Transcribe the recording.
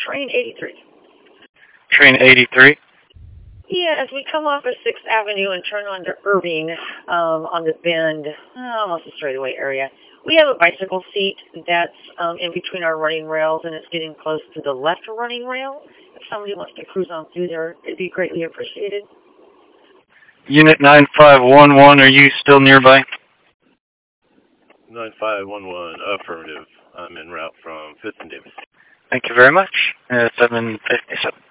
Train 83. Train 83? Yeah, as we come off of 6th Avenue and turn onto Irving on the bend, almost the straightaway area, we have a bicycle seat that's in between our running rails, and it's getting close to the left running rail. If somebody wants to cruise on through there, it'd be greatly appreciated. Unit 9511, are you still nearby? 9511, affirmative. I'm en route from 5th and Davis. Thank you very much. 757.